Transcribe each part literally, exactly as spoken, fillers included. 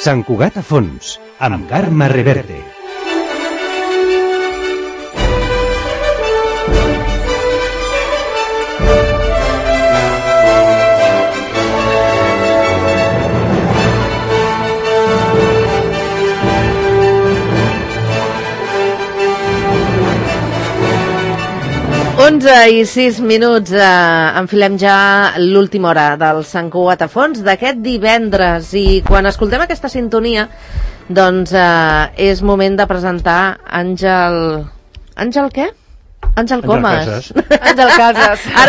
Sant Cugat a fons, amb Carme Reverte. onze i sis minuts, eh, enfilem ja l'última hora del Sant Cugat a fons d'aquest divendres, i quan escoltem aquesta sintonia doncs eh, és moment de presentar Àngel... Àngel què? Àngel Comas. Àngel Casas. Ara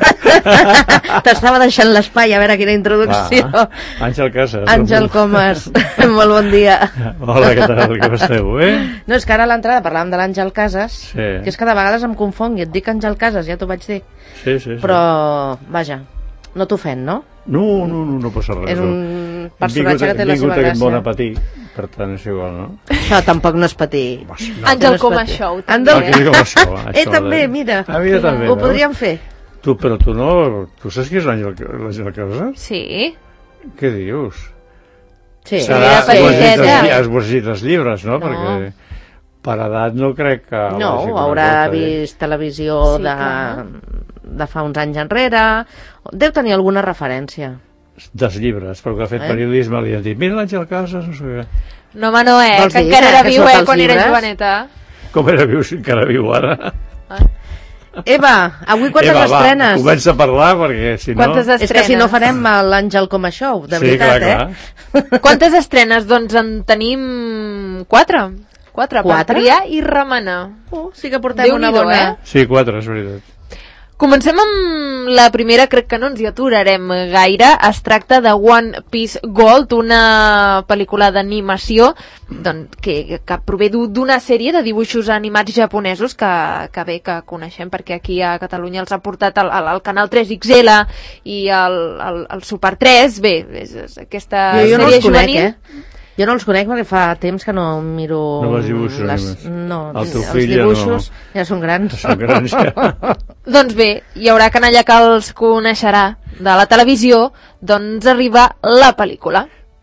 t'estava deixant l'espai a veure quina introducció. Va, Àngel Casas. Àngel Comas. Molt bon dia. Hola, què tal? Com esteu, eh? No, és que ara a l'entrada parlàvem de l'Àngel Casas, sí. Que és que de vegades em confong i et dic Àngel Casas, ja t'ho vaig dir. Sí, sí, sí. Però, vaja, no t'ofèn, no? No, no, no, no passa res. És un personatge que té la seva gràcia. Vingut aquest bon apetí, per tant és igual, no? Això tampoc no és patir. No. Àngel Comas Show, també. Àngel Comas Show. Eh, també, mira. Ah, mira, també, ho podríem fer. Tu, però tu no... Tu saps qui és l'Àngel Casas? Sí. Què dius? Sí. Serà, has llegit els llibres, no? No. Perquè per edat no crec que... No, haurà vist televisió de, de fa uns anys enrere. Deu tenir alguna referència. Dels llibres, però que ha fet eh? periodisme li han dit, mira l'Àngel Casas, no sé què. No, home, no, eh, que encara era viu, eh, quan era joveneta. Com era viu, si encara viu ara? Ah. Eva, avui quantes Eva, estrenes? Va, comença a parlar, perquè si no... Quantes estrenes? És que si no farem l'Àngel Comas Show, de sí, veritat, clar, eh? Clar. Quantes estrenes? Doncs en tenim quatre. Quatre, per triar i remenar. Oh, sí que portem una bona... Eh? Sí, quatre, és veritat. Comencem amb la primera, crec que no ens hi aturarem gaire. Es tracta de One Piece Gold, una pel·lícula d'animació doncs, que, que prové d'una sèrie de dibuixos animats japonesos que, que bé que coneixem, perquè aquí a Catalunya els ha portat al, al Canal tres X L i al, al, al Super tres. Bé, és, és aquesta jo, jo sèrie no els juvenil. Conec, eh? Jo no els conec perquè fa temps que no miro... No els dibuixos les... No, el teu els fill dibuixos ja, no... ja són grans. Són grans ja. Doncs bé, hi haurà canalla que els coneixerà de la televisió, doncs arriba la pel·lícula.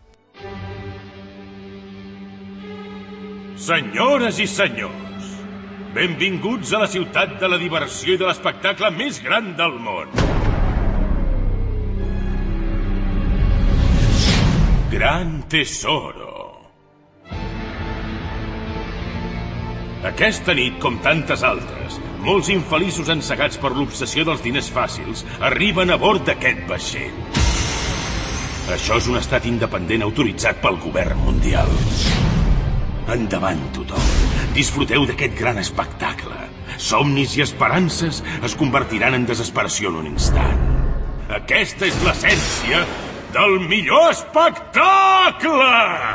Senyores i senyors, benvinguts a la ciutat de la diversió i de l'espectacle més gran del món. Gran Tesoro. Aquesta nit, com tantes altres, molts infeliços ensegats per l'obsessió dels diners fàcils arriben a bord d'aquest vaixell. Això és un estat independent autoritzat pel govern mundial. Endavant tothom, disfruteu d'aquest gran espectacle. Somnis i esperances es convertiran en desesperació en un instant. Aquesta és l'essència del millor espectacle!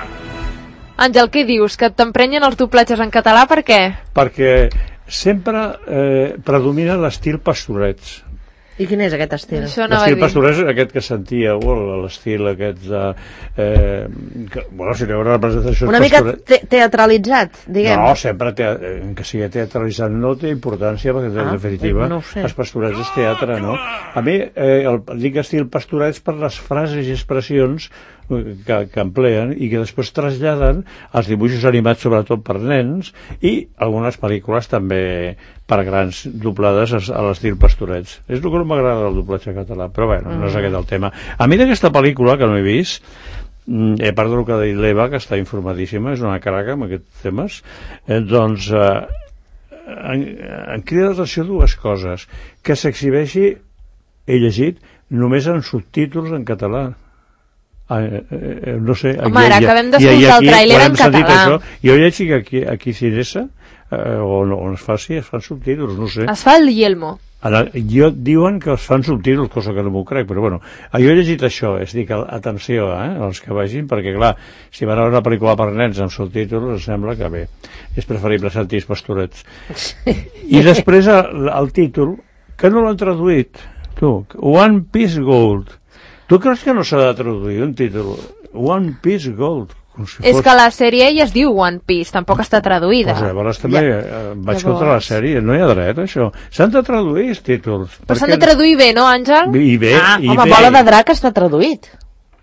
Àngel, què dius? Que t'emprenyen els doblatges en català, per què? Perquè sempre eh, predomina l'estil Pastorets. I quin és aquest estil? L'estil Pastorets és aquest que sentíeu, l'estil aquest de... Eh, que, bueno, si n'hi haurà representacions... Una mica te teatralitzat, diguem. No, sempre, te que sigui teatralitzat no té importància, perquè ah, en definitiva no sé. Els Pastorets és teatre, no? A mi, eh, el, dic estil Pastorets per les frases i expressions que, que empleen i que després traslladen als dibuixos animats, sobretot per nens, i algunes pel·lícules també per grans, doblades a l'estil Pastorets. És el que no m'agrada del doblatge català, però bé, no és aquest el tema. A mi d'aquesta pel·lícula, que no he vist, a part del que ha dit l'Eva, que està informadíssima, és una craca amb aquests temes, eh, doncs eh, en, en crida l'atenció dues coses: que s'exhibeixi, he llegit, només en subtítols en català. Ah, eh, eh, no sé, home, ara acabem d'escoltar el tràiler en català. Això, jo llegeixo que aquí, aquí Cinesa, eh, on, on es faci, es fan subtítols, no sé. Es fa el Yelmo. Ara, jo, diuen que es fan subtítols, cosa que no m'ho crec, però bueno, jo he llegit això, és dir, que atenció, eh, als que vagin, perquè clar, si van a veure una pel·lícula per nens amb subtítols, em sembla que bé, és preferible sentir els Pastorets. I després el, el títol, que no l'han traduït, tu, One Piece Gold. Tu creus que no s'ha de traduir un títol? One Piece Gold. Si és fos... que la sèrie ja es diu One Piece, tampoc està traduïda. Pues llavors també ja. eh, vaig llavors... contra la sèrie, no hi ha dret, això. S'han de traduir els títols. Però perquè... s'han de traduir bé, no, Àngel? I bé, ah, i home, bé. Bola de Drac està traduït.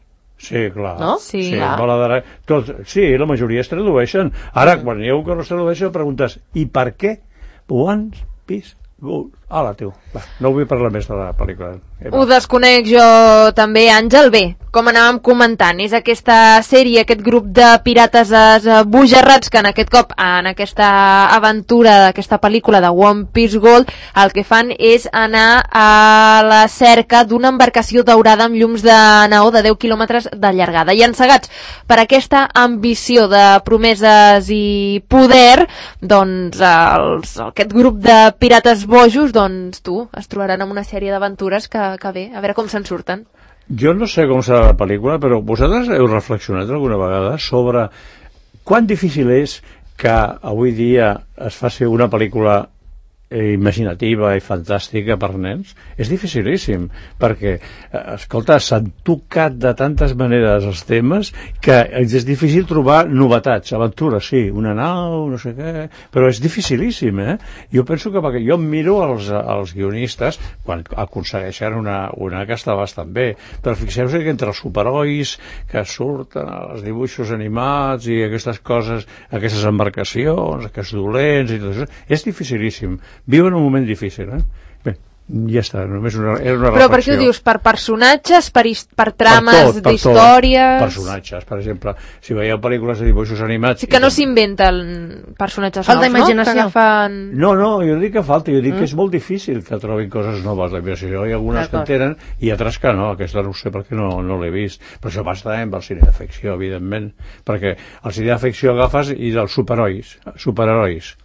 Sí, clar. No? Sí, sí, clar. bola d'ara... Tot, sí, la majoria es tradueixen. Ara, quan hi ha un que no es tradueixen, preguntes, i per què? One Piece Gold. Ala, tio. Va, no vull parlar més de la pel·lícula. Eh, Ho desconec jo també, Àngel. Bé, com anàvem comentant, és aquesta sèrie, aquest grup de pirates esbojarrats que en aquest cop, en aquesta aventura d'aquesta pel·lícula de One Piece Gold, el que fan és anar a la cerca d'una embarcació daurada amb llums de neó de deu quilòmetres de llargada. I encegats per aquesta ambició de promeses i poder, doncs els, aquest grup de pirates bojos, doncs tu, es trobaran amb una sèrie d'aventures que, que bé, a veure com se'n surten. Jo no sé com serà la pel·lícula, però vosaltres heu reflexionat alguna vegada sobre quant difícil és que avui dia es faci una pel·lícula imaginativa i fantàstica per nens? És dificilíssim, perquè, escolta, s'han tocat de tantes maneres els temes que és difícil trobar novetats, aventures, sí, una nau, no sé què, però és dificilíssim, eh? Jo penso que, perquè jo miro els, els guionistes, quan aconsegueixen una, una que està bastant bé, però fixeu-vos que entre els superherois que surten als dibuixos animats i aquestes coses, aquestes embarcacions, aquests dolents i tot això, és dificilíssim. Viuen un moment difícil, eh? Bé, ja està, només una, era una reflexió. Però per què ho dius? Per personatges? Per, per trames d'històries? Personatges, per exemple, si veieu pel·lícules de dibuixos animats... Sí que no s'inventen personatges falta nous, imaginació. No? Que agafen... no, no, jo dic que falta, jo dic mm. que és molt difícil que trobin coses noves d'imaginació. Hi ha algunes que en tenen i altres que no, aquesta no ho sé perquè no, no l'he vist. Però això passa també amb el cine de ficció, evidentment, perquè el cine de ficció agafes i dels superherois, superherois.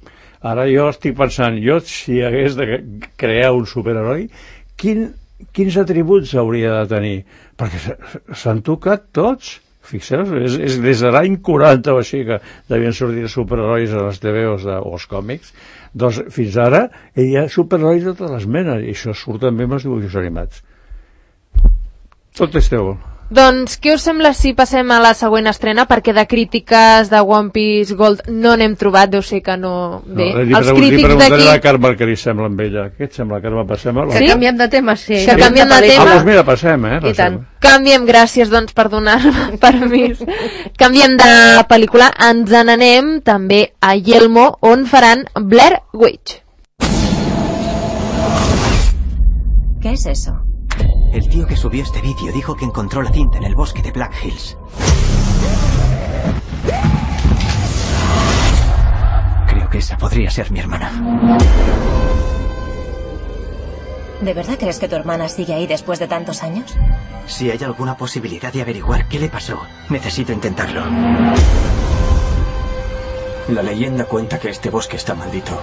Ara jo estic pensant, jo si hagués de crear un superheroi, quin, quins atributs hauria de tenir? Perquè s'han tocat tots. Fixeu-vos, és, és des de l'any quaranta o així que devien sortir superherois a les T V o als còmics, doncs fins ara hi ha superherois de totes les menes, i això surt també amb els dibuixos animats. Tot és teu. Doncs què us sembla si passem a la següent estrena, perquè de crítiques de One Piece Gold no n'hem trobat, deu ser que no... Bé, no, li els pregun- crítics li preguntaré d'aquí... a la Carme què li sembla amb ella. Què et sembla, Carme? Passem a la... Que canviem de tema, sí. Que canviem de tema. Ah, doncs mira, passem, eh? I tant. Passem. Canviem, gràcies doncs per donar-me permís. Canviem de pel·lícula, ens n'anem també a Yelmo, on faran Blair Witch. ¿Qué es eso? El tío que subió este vídeo dijo que encontró la cinta en el bosque de Black Hills. Creo que esa podría ser mi hermana. ¿De verdad crees que tu hermana sigue ahí después de tantos años? Si hay alguna posibilidad de averiguar qué le pasó, necesito intentarlo. La leyenda cuenta que este bosque está maldito.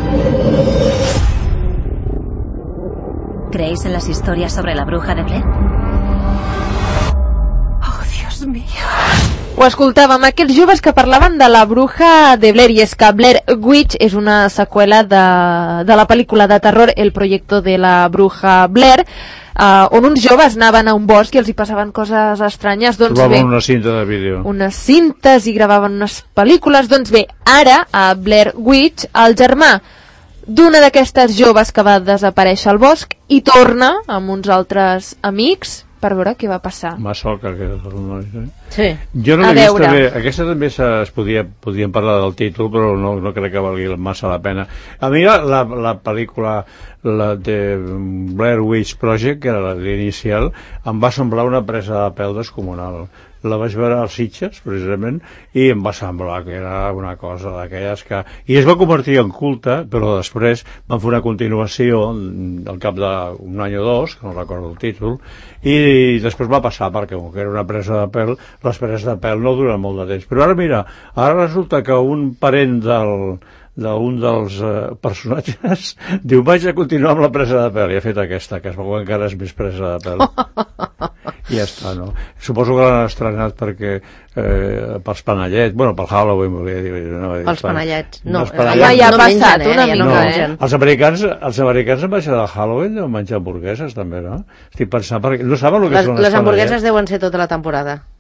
¿Creéis en las historias sobre la bruja de Blair? Oh, Dios mío. Ho escoltàvem, aquests joves que parlaven de la bruja de Blair, i és que Blair Witch és una seqüela de, de la pel·lícula de terror El proyecto de la bruja Blair, uh, on uns joves anaven a un bosc i els hi passaven coses estranyes. Doncs trobaven bé, una cinta de vídeo. unes cintes i gravaven unes pel·lícules. Doncs bé, ara a Blair Witch, el germà d'una d'aquestes joves que va desaparèixer al bosc i torna amb uns altres amics per veure què va passar. Massa que aquests nois, eh? Sí. Jo no A l'he vist veure. també, aquesta també es podia, podíem parlar del títol, però no, no crec que valgui massa la pena. A mi la, la, la pel·lícula la de Blair Witch Project, que era l'inicial, em va semblar una presa de pèl descomunal. La vaig veure als Sitges, precisament, i em va semblar que era una cosa d'aquelles que... I es va convertir en culte, però després van fer una continuació al cap d'un any o dos, que no recordo el títol, i després va passar, perquè com que era una presa de pèl, les preses de pèl no duren molt de temps. Però ara, mira, ara resulta que un parent del d'un dels eh, personatges diu, vaig a continuar amb la presa de pèl, i ha fet aquesta, que es veu que encara és més presa de pèl. I ja està, no? Suposo que l'han estrenat perquè eh, pels panellets, bueno, pel Halloween volia dir, no, Pels panellets. No, els panellets Home, ja ha no passat mengen, una ja mica, no eh? mengen. Els americans, els americans en baixa del Halloween deuen menjar hamburgueses també, no? Estic pensant, perquè no saben el que Les, són els les hamburgueses panellets. deuen ser tota la temporada.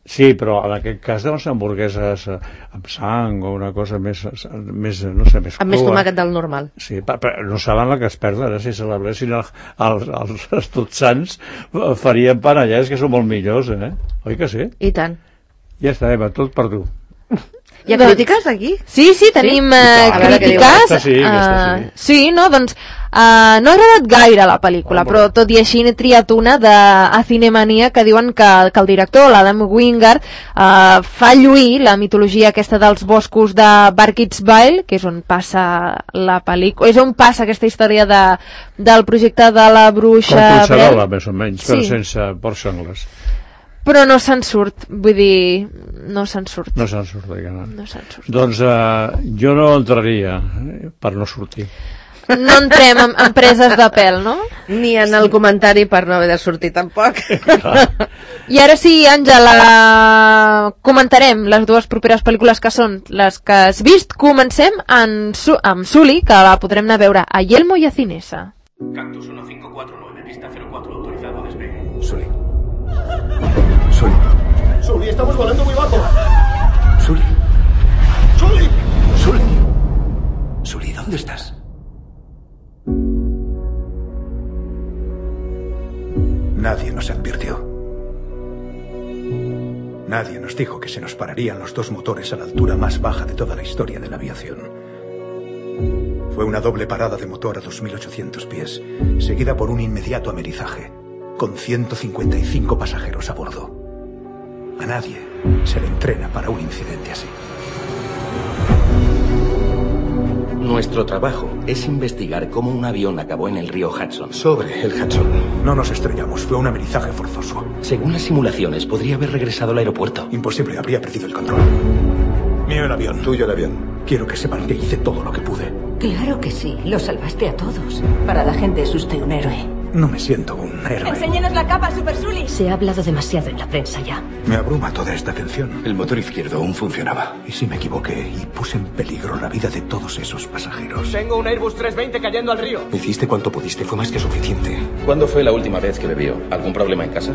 Sí, però en aquest cas deuen ser hamburgueses amb sang o una cosa més, més no sé, més crua. Amb més tomàquet del normal. Sí, però no saben la que es perden, eh? Si celebréssim el, el, els, els Tots Sants farien panellets que són molt millors, eh? Oi que sí? I tant. Ja està, Eva, tot per tu. Hi ha crítiques aquí? Sí, sí, tenim sí? Uh, crítiques. Aquesta sí, aquesta sí. Uh, sí, no, doncs uh, no ha agradat gaire la pel·lícula, oh, però tot i així n'he triat una de A Cinemania que diuen que, que el director, l'Adam Wingard, uh, fa lluir la mitologia aquesta dels boscos de Burkittsville, que és on passa la pel·lícula, és on passa aquesta història de, del projecte de la bruixa... Com Collserola, més o menys, però sí. Sense porcs sengles. Però no se'n surt, vull dir, no se'n surt. No se'n surt, no. No se'n surt. Doncs uh, jo no entraria per no sortir. No entrem en, en preses de pèl, no? Ni en el comentari per no haver de sortir tampoc. I ara sí, Àngela, comentarem les dues properes pel·lícules que són les que has vist. Comencem en Su amb Sully, que la podrem anar a veure a Yelmo i a Cinesa. Cactus uno cinco cuatro nueve, pista cero cuatro, autorizado despegue. Sully. Sully. Sully, estamos volando muy bajo. Sully. Sully. Sully. Sully, ¿dónde estás? Nadie nos advirtió. Nadie nos dijo que se nos pararían los dos motores a la altura más baja de toda la historia de la aviación. Fue una doble parada de motor a dos mil ochocientos pies, seguida por un inmediato amerizaje, con ciento cincuenta y cinco pasajeros a bordo. A nadie se le entrena para un incidente así. Nuestro trabajo es investigar cómo un avión acabó en el río Hudson. Sobre el Hudson. No nos estrellamos, fue un amerizaje forzoso. Según las simulaciones, podría haber regresado al aeropuerto. Imposible, habría perdido el control. Mío el avión. Tuyo el avión. Quiero que sepan que hice todo lo que pude. Claro que sí, lo salvaste a todos. Para la gente es usted un héroe. No me siento un héroe. Enséñanos la capa, Super Sully. Se ha hablado demasiado en la prensa ya. Me abruma toda esta atención. El motor izquierdo aún funcionaba. ¿Y si me equivoqué y puse en peligro la vida de todos esos pasajeros? Tengo un Airbus trescientos veinte cayendo al río. Hiciste cuanto pudiste, fue más que suficiente. ¿Cuándo fue la última vez que bebió? ¿Algún problema en casa?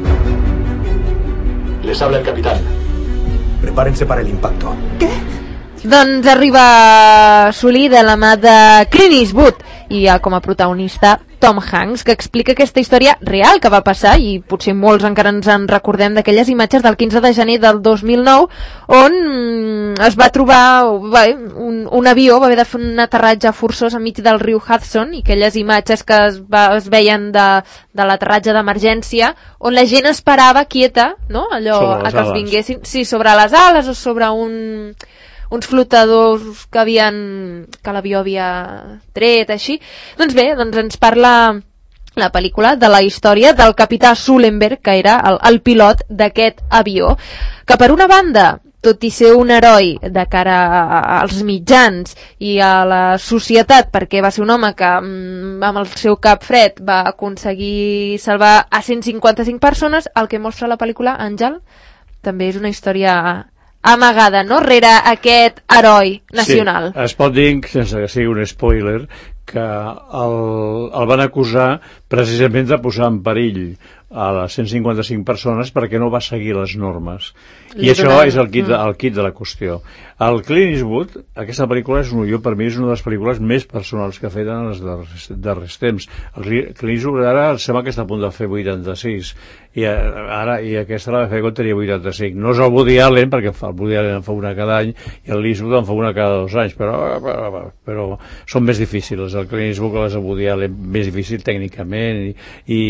Les habla el capitán. Prepárense para el impacto. ¿Qué? Doncs arriba Sully de la mà de Clint Eastwood i ha com a protagonista Tom Hanks, que explica aquesta història real que va passar, i potser molts encara ens en recordem d'aquelles imatges del quinze de gener del dos mil nou on es va trobar bé, un, un avió, va haver de fer un aterratge forçós enmig del riu Hudson, i aquelles imatges que es, va, es veien de, de l'aterratge d'emergència on la gent esperava quieta, no? Allò a que els vinguessin, sí, sobre les ales o sobre un... uns flotadors que havien que l'avió havia tret, així. Doncs bé, doncs ens parla la pel·lícula de la història del capità Sullenberg, que era el, el pilot d'aquest avió, que per una banda, tot i ser un heroi de cara als mitjans i a la societat, perquè va ser un home que amb el seu cap fred va aconseguir salvar a cent cinquanta-cinc persones, el que mostra la pel·lícula, Àngel, també és una història amagada, no?, rere aquest heroi nacional. Sí, es pot dir, sense que sigui un spoiler, que el, el van acusar precisament de posar en perill a les cent cinquanta-cinc persones perquè no va seguir les normes. I Li això és el kit, de, el kit de la qüestió. El Clint Eastwood, aquesta pel·lícula és un, jo, per mi és una de les pel·lícules més personals que ha fet en els darrers, darrers temps. El Clint Eastwood ara sembla que està a punt de fer vuitanta-sis i, ara, i aquesta la va fer quan tenia vuitanta-cinc. No és el Woody Allen, perquè el Woody Allen en fa una cada any i el Eastwood en fa una cada dos anys, però, però, però són més difícils. El Clint Eastwood és el Woody Allen més difícil tècnicament i, i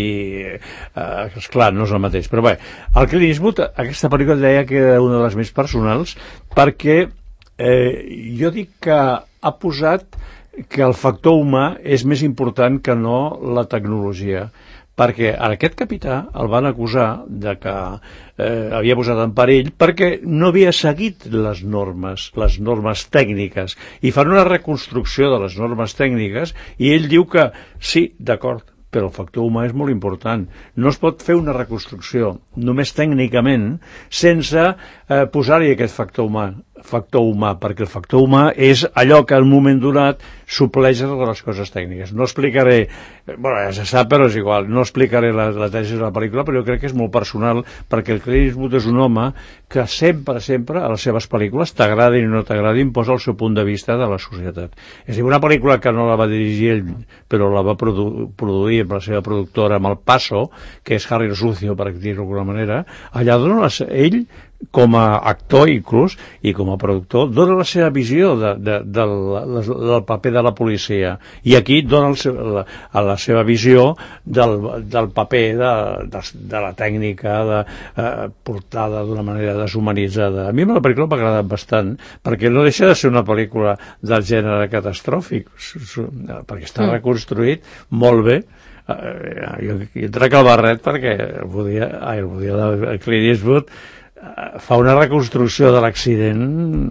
eh, esclar, no és el mateix. Però bé, el Clint Eastwood, aquesta pel·lícula deia que era una de les més personals perquè eh, jo dic que ha posat que el factor humà és més important que no la tecnologia, perquè a aquest capità el van acusar de que eh, havia posat en perill perquè no havia seguit les normes, les normes tècniques, i fan una reconstrucció de les normes tècniques i ell diu que sí, d'acord, però el factor humà és molt important. No es pot fer una reconstrucció només tècnicament sense eh, posar-hi aquest factor humà. factor humà, perquè el factor humà és allò que en un moment donat supleix les coses tècniques. No explicaré, bueno, ja se sap, però és igual, no explicaré la, la tesi de la pel·lícula, però jo crec que és molt personal, perquè el Clint Eastwood és un home que sempre, sempre, a les seves pel·lícules, t'agradin o no t'agradin, posa el seu punt de vista de la societat. És a dir, una pel·lícula que no la va dirigir ell, però la va produ produir amb la seva productora, amb el Paso, que és Harry Sucio, per dir-ho d'alguna manera, allà dona les, ell, com a actor inclús i com a productor, dona la seva visió de, de, de, de, del paper de la policia, i aquí dona el seu, la, la seva visió del, del paper de, de, de la tècnica de, eh, portada d'una manera deshumanitzada. A mi la pel·lícula m'ha agradat bastant, perquè no deixa de ser una pel·lícula del gènere catastròfic, perquè està mm. reconstruït molt bé. Uh, jo, jo trec el barret perquè el podia, ai, el podia el Clint Eastwood fa una reconstrucció de l'accident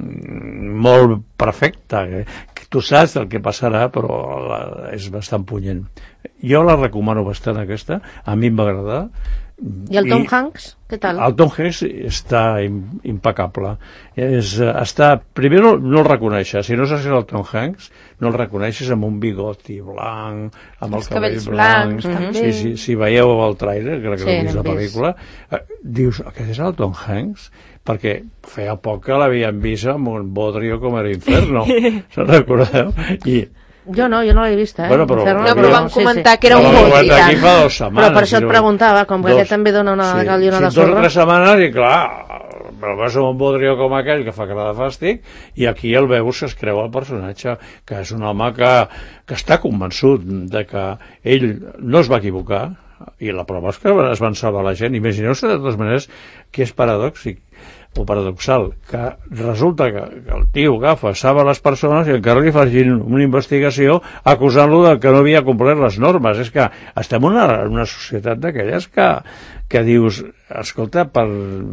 molt perfecta, que tu saps el que passarà, però la, és bastant punyent. Jo la recomano bastant, aquesta, a mi em va agradar. I el Tom I, Hanks, què tal? El Tom Hanks està impecable. És, està, primer no, no el reconeixes, si no saps el Tom Hanks, no el reconeixes amb un bigoti blanc, amb els el cabell blanc. Blancs, sí, sí, si veieu el trailer, crec que sí, l'heu vist la pel·lícula, eh, dius, aquest és el Tom Hanks? Perquè feia poc que l'havien vist amb un bodrio com era Inferno, se'n recordeu? I jo no, jo no l'he vist, eh? Bueno, però, no, però vam comentar sí, sí. que era un no, bodrio. Aquí fa dues setmanes. Però per això et preguntava, com que dos, aquest també dona una sí, gallina sí, de sorra. Dos o tres setmanes i clar, però vas a un bodrio com aquell que fa cara de fàstic, i aquí el veus que es creu el personatge, que és un home que, que està convençut de que ell no es va equivocar, i la prova és que es van salvar la gent. Imagineu-se de totes maneres que és paradòxic o paradoxal, que resulta que, que el tio agafa, salva les persones i encara li facin una investigació acusant-lo de que no havia complert les normes. És que estem en una, una societat d'aquelles que, que dius, escolta, per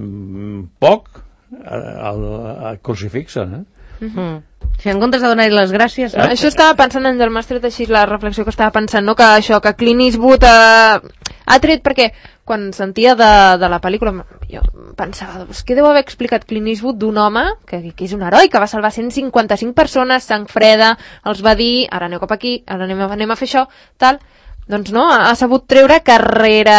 poc el, el crucifixen, eh? Mm-hmm. Si en comptes de donar-hi les gràcies... No? Això estava pensant en el Màster, així la reflexió que estava pensant, no? Que això, que Clint Eastwood ha, ha tret, perquè quan sentia de, de la pel·lícula jo pensava, doncs, què deu haver explicat Clint Eastwood d'un home que, que és un heroi, que va salvar cent cinquanta-cinc persones, sang freda, els va dir, ara aneu cap aquí, ara anem a, anem a fer això, tal... Doncs no, ha sabut treure carrera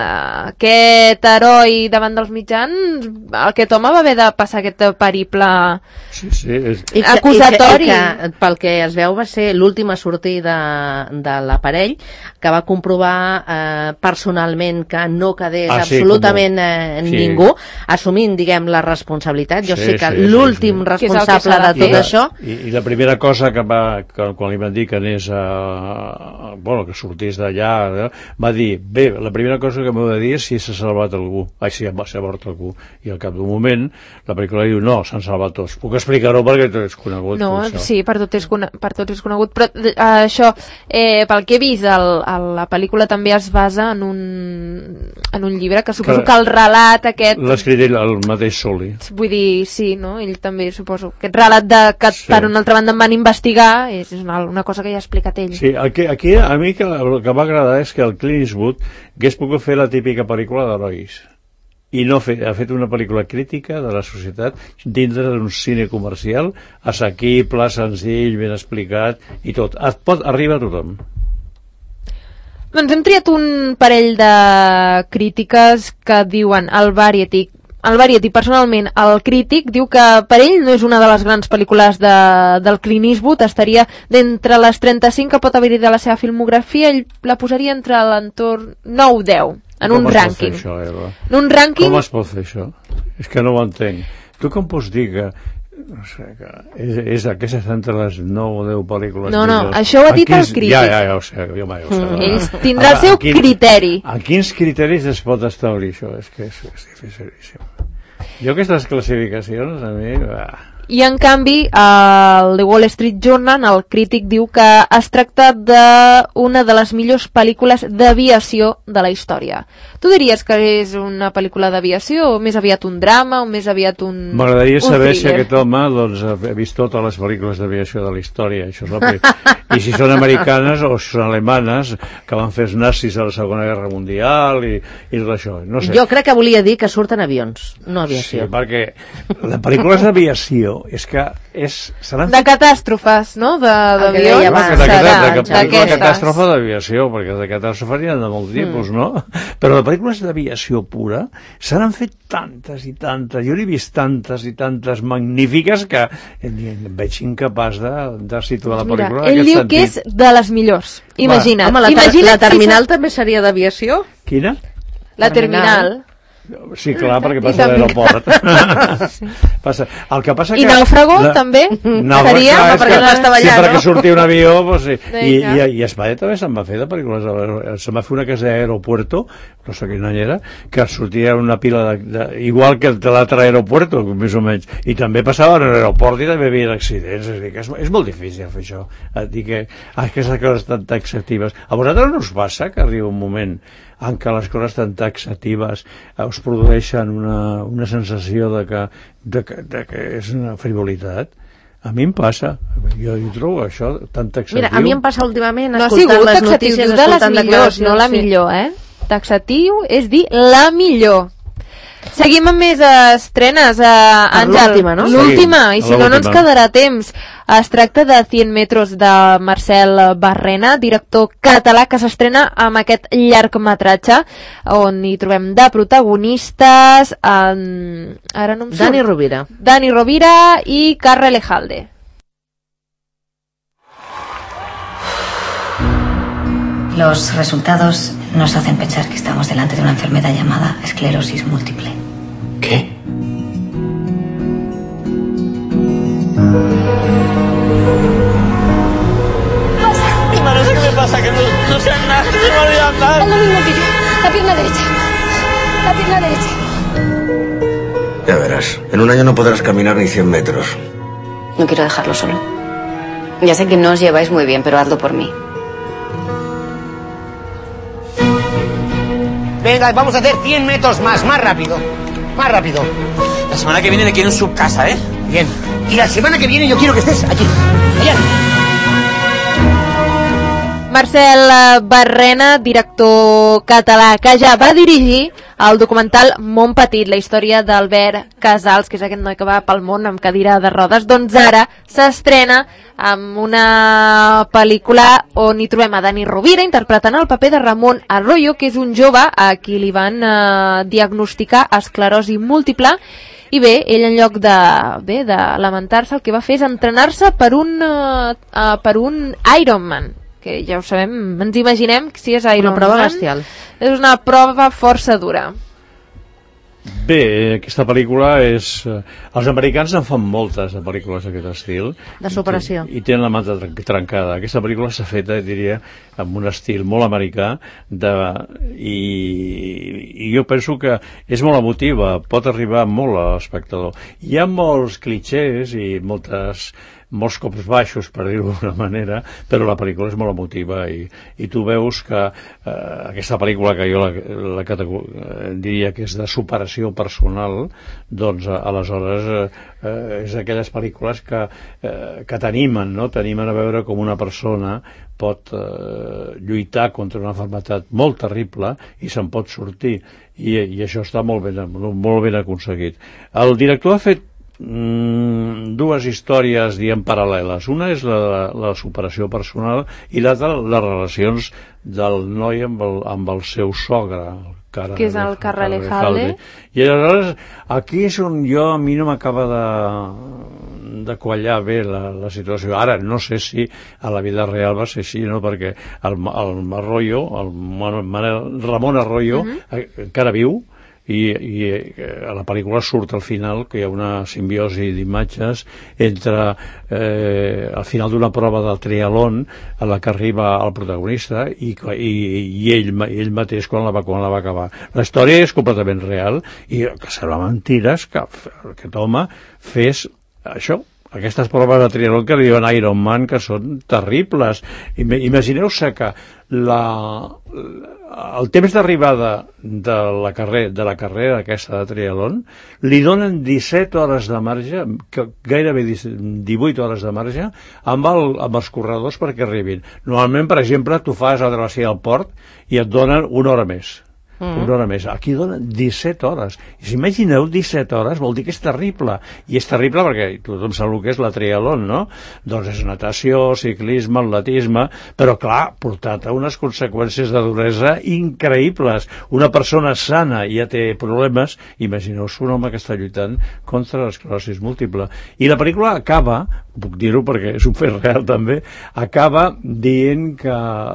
d'aquest heroi davant dels mitjans. Aquest home va haver de passar aquest periple sí, sí, és... I que, acusatori. I que, i que, pel que es veu, va ser l'últim a sortir de, de l'aparell, que va comprovar eh, personalment que no quedés ah, sí, absolutament eh, sí. ningú, assumint, diguem, la responsabilitat. Jo sí, sé que sí, l'últim sí, sí. responsable de tot I, això... I, I la primera cosa que va, que, quan li van dir que anés a... Bueno, que sortís d'allà, va dir, bé, la primera cosa que m'heu de dir és si s'ha salvat algú, ai, si s'ha mort algú, i al cap d'un moment la pel·lícula diu, no, s'han salvat tots. Puc explicar-ho perquè tot és conegut. No, sí, per tot és, per tot és conegut, però eh, això, eh, pel que he vist, el, el, la pel·lícula també es basa en un, en un llibre que suposo que, que el relat aquest... L'ha escrit ell, el mateix Soli. Vull dir, sí, no? Ell també, suposo. Aquest relat de, que sí. per una altra banda em van investigar és una, una cosa que ja ha explicat ell. Sí, aquí, aquí a mi que el que m'ha agradat és que el Clint Eastwood hagués pogut fer la típica pel·lícula d'herois i no fer, ha fet una pel·lícula crítica de la societat dintre d'un cine comercial assequible, senzill, ben explicat i tot. Es pot arribar a tothom. Doncs hem triat un parell de crítiques que diuen el Variety. El Variety, personalment, el crític diu que per ell no és una de les grans pel·lícules de, del Clint Eastwood, estaria d'entre les trenta-cinc que pot haver-hi de la seva filmografia, ell la posaria entre l'entorn nou deu, en com un rànquing. Això, Eva? En un rànquing... Com es pot fer això? És que no ho entenc. Tu com pots dir que no sé, que és, és aquesta entre les nou o deu pel·lícules no, no, millors. Això ho ha dit quins, el crític ja, ja, ja ho sé, jo mai ho sé mm. Ells tindrà el seu a quin, criteri a quins criteris es pot establir això? És que és, és dificilíssim. Jo aquestes classificacions a mi... Bah. I en canvi el The Wall Street Journal, el crític diu que es tracta d'una de les millors pel·lícules d'aviació de la història. Tu diries que és una pel·lícula d'aviació o més aviat un drama o més aviat un M'agradaria saber thriller. Si aquest home doncs, ha vist totes les pel·lícules d'aviació de la història. Això és la I si són americanes o si són alemanes que van fer els nazis a la Segona Guerra Mundial i, i tot això. No sé. Jo crec que volia dir que surten avions, no aviació. Sí, perquè la pel·lícula és d'aviació d'aviació és que és... De catàstrofes, no? D'avió. De catàstrofe d'aviació, perquè de catàstrofe n'hi ha de molt tipus, no? Però de pel·lícules d'aviació pura se n'han fet tantes i tantes, jo n'he vist tantes i tantes magnífiques que em veig incapaç de, de situar la pel·lícula en aquest sentit. Ell diu que és de les millors, imagina't. Home, la, ter la terminal també seria d'aviació? Quina? La terminal. Sí, clar, perquè passa a l'aeroport. Sí. Passa. El que passa I que... Náufrago, la... també? Náufrago, seria? Clar, perquè no estava allà, sempre no? Que sortia un avió, pues, sí. I, i, i a Espanya també se'n va fer de pel·lícules. Se'n va fer una que es deia Aeropuerto, no sé quin any era, que sortia una pila de... de igual que de l'altre aeropuerto, més o menys. I també passava en l'aeroport i també hi havia accidents. És, dir, que és, és molt difícil fer això. Dir que aquestes coses tan taxatives. A vosaltres no us passa que arriba un moment en què les coses tan taxatives us produeixen una, una sensació de que, de, que, de que és una frivolitat? A mi em passa. Jo, jo trobo això tan taxatiu. Mira, a mi em passa últimament no escoltant les notícies, de les millors, no la sí. millor, eh? Taxatiu és dir la millor. Seguim amb més estrenes, eh, Àngel. L'última, no? L'última, i si no, no ens quedarà temps. Es tracta de cent metros de Marcel Barrena, director català, que s'estrena amb aquest llargmetratge, on hi trobem de protagonistes, en... ara no em surt. Dani Rovira. Dani Rovira i Carra Elejalde. Los resultados nos hacen pensar que estamos delante de una enfermedad llamada esclerosis múltiple. ¿Qué? No, no sé qué me pasa, que no, no sé nada, que se me olvida andar. Es lo mismo que yo, la pierna derecha, la pierna derecha. Ya verás, en un año no podrás caminar ni cien metros. No quiero dejarlo solo. Ya sé que no os lleváis muy bien, pero hazlo por mí. Venga, vamos a hacer cien metros más, más rápido. Más rápido. La semana que viene me quiero en su casa, ¿eh? Bien. Y la semana que viene yo quiero que estés allí. Allá. Marcel Barrena, director català, que ja va dirigir el documental Món Petit, la història d'Albert Casals, que és aquest noi que va pel món amb cadira de rodes. Doncs ara s'estrena amb una pel·lícula on hi trobem a Dani Rovira interpretant el paper de Ramon Arroyo, que és un jove a qui li van eh, diagnosticar esclerosi múltiple. I bé, ell en lloc de, bé, de lamentar-se, el que va fer és entrenar-se per un, uh, uh, per un Ironman, que ja ho sabem, ens imaginem si és Ironman. Una prova bestial. És una prova força dura. Bé, aquesta pel·lícula és... Eh, els americans en fan moltes de pel·lícules d'aquest estil. De superació. I, i tenen la manta trencada. Aquesta pel·lícula s'ha feta, diria, amb un estil molt americà de, i, i jo penso que és molt emotiva, pot arribar molt a l'espectador. Hi ha molts clixés i moltes... molts cops baixos, per dir-ho d'alguna manera, però la pel·lícula és molt emotiva i, i tu veus que eh, aquesta pel·lícula que jo la, la eh, diria que és de superació personal, doncs eh, aleshores eh, és d'aquelles pel·lícules que, eh, que t'animen, no? T'animen a veure com una persona pot eh, lluitar contra una malaltia molt terrible i se'n pot sortir, i, i això està molt ben, molt ben aconseguit. El director ha fet Mm, dues històries, diem, paral·leles. Una és la, la superació personal i l'altra les relacions del noi amb el, amb el seu sogre, el Cara, que és el Carra Elejalde. I aleshores aquí és on jo, a mi no m'acaba de, de quallar bé la, la situació. Ara no sé si a la vida real va ser així, no? Perquè el, el Arroyo, el Manel, Ramon Arroyo, uh-huh. encara viu, i, i a la pel·lícula surt al final que hi ha una simbiosi d'imatges entre eh, al final d'una prova del triatlon a la que arriba el protagonista i, i, i ell, ell mateix quan la, va, quan la va acabar. La història és completament real i que serà mentires que aquest home fes això, aquestes proves de triatlon que li diuen Ironman, que són terribles. Imagineu-se que la, el temps d'arribada de la carrera de la carrera aquesta de triatlon li donen disset hores de marge, gairebé divuit hores de marge amb, el, amb els corredors perquè arribin. Normalment, per exemple, tu fas a travessia al port i et donen una hora més. Mm. una hora més. Aquí donen disset hores. I si imagineu disset hores, vol dir que és terrible. I és terrible perquè tothom sap el que és la triatlon, no? Doncs és natació, ciclisme, atletisme, però clar, portat a unes conseqüències de duresa increïbles. Una persona sana ja té problemes, imagineu-vos un home que està lluitant contra l'esclerosi múltiple. I la pel·lícula acaba, puc dir-ho perquè és un fet real també, acaba dient que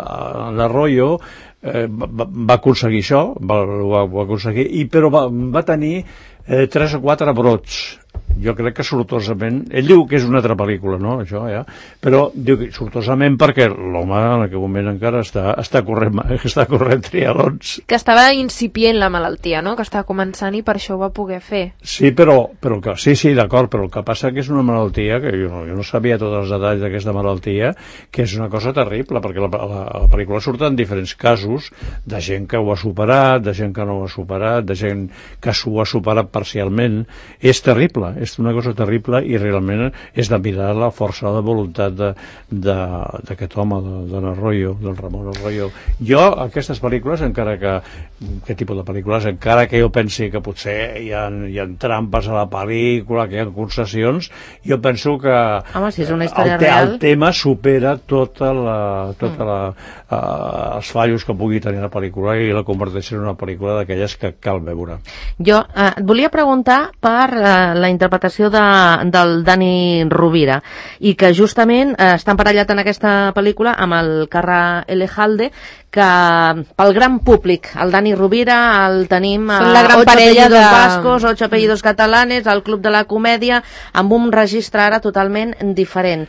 l'Arroyo Eh, va, va aconseguir això, va, va, va aconseguir, i, però va, va tenir eh, tres o quatre brots. Jo crec que sortosament, ell diu que és una altra pel·lícula, no, això, ja, però diu que sortosament perquè l'home en aquell moment encara està, està corrent, està corrent trialons. Que estava incipient la malaltia, no?, que estava començant i per això ho va poder fer. Sí, però, però que, sí, sí, d'acord, però el que passa que és una malaltia, que jo no, jo no sabia tots els detalls d'aquesta malaltia, que és una cosa terrible, perquè la, la, la pel·lícula surten diferents casos de gent que ho ha superat, de gent que no ho ha superat, de gent que s'ho ha superat parcialment. És terrible, és una cosa terrible i realment és de mirar la força de voluntat d'aquest home, de, de l'Arroyo, del Ramon Arroyo. Jo, aquestes pel·lícules, encara que aquest tipus de pel·lícules, encara que jo pensi que potser hi ha, hi ha trampes a la pel·lícula, que hi ha concessions, jo penso que Home, si és una història el, te, real... el tema supera tota la, tota la, uh, els fallos que pugui tenir la pel·lícula i la converteix en una pel·lícula d'aquelles que cal veure. Jo eh, et volia preguntar per eh, la interpretació de, del Dani Rovira, i que justament eh, està emparellat en aquesta pel·lícula amb el Carra Elejalde, que pel gran públic, el Dani Rovira el tenim a Són la gran ocho parella apellidos de... vascos, ocho apellidos catalanes, al Club de la Comèdia, amb un registre ara totalment diferent.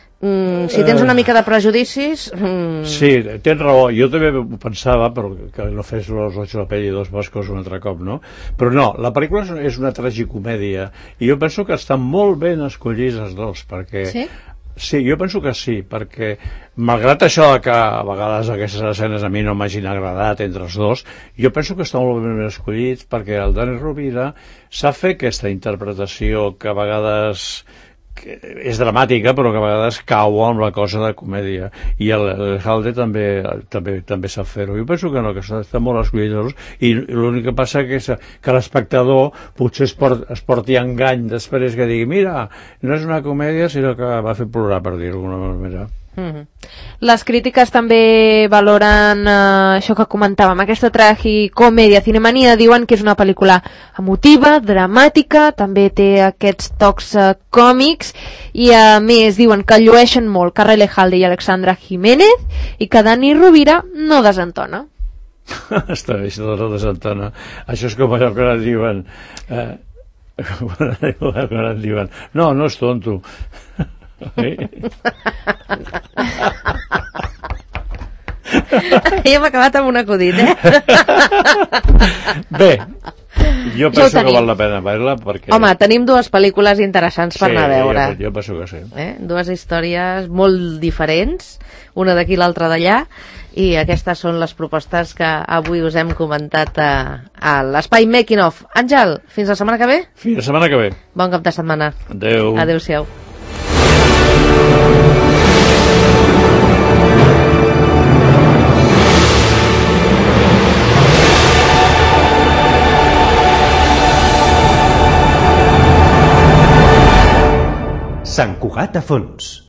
Mm, si tens una mica de prejudicis... Mm... Sí, tens raó. Jo també ho pensava, però que no fes los ocho apellidos vascos un altre cop, no? Però no, la pel·lícula és una tragicomèdia i jo penso que estan molt ben escollits els dos, perquè... Sí? Sí, jo penso que sí, perquè malgrat això que a vegades aquestes escenes a mi no m'hagin agradat entre els dos, jo penso que estan molt ben escollits perquè el Dani Rovira sap fer aquesta interpretació que a vegades... que és dramàtica però que a vegades cau amb la cosa de comèdia, i el, el Halde també, també, també sap fer-ho. Jo penso que no, que està molt escollit, i l'únic que passa que és que l'espectador potser es, port, es porti engany després que digui, mira, no és una comèdia sinó que va fer plorar, per dir-ho d'alguna manera. Mm-hmm. Les crítiques també valoren eh, això que comentàvem, aquesta tragicomèdia. Cinemania diuen que és una pel·lícula emotiva, dramàtica, també té aquests tocs eh, còmics, i a més diuen que llueixen molt Carra Elejalde i Alexandra Jiménez, i que Dani Rovira no desentona. Està bé, això no desentona. Això és com allò que ara diuen eh, quan ara diuen no, no és tonto. Ja hem acabat amb un acudit, eh? Bé, jo penso que val la pena veure-la perquè... Home, tenim dues pel·lícules interessants per sí, anar a veure. Jo, jo penso que sí. Eh? Dues històries molt diferents, una d'aquí i l'altra d'allà, i aquestes són les propostes que avui us hem comentat a, a l'Espai Making of. Àngel, fins la setmana que ve? Fins la setmana que ve. Bon cap de setmana. Adéu. Adéu-siau. Sant Cugat a fons.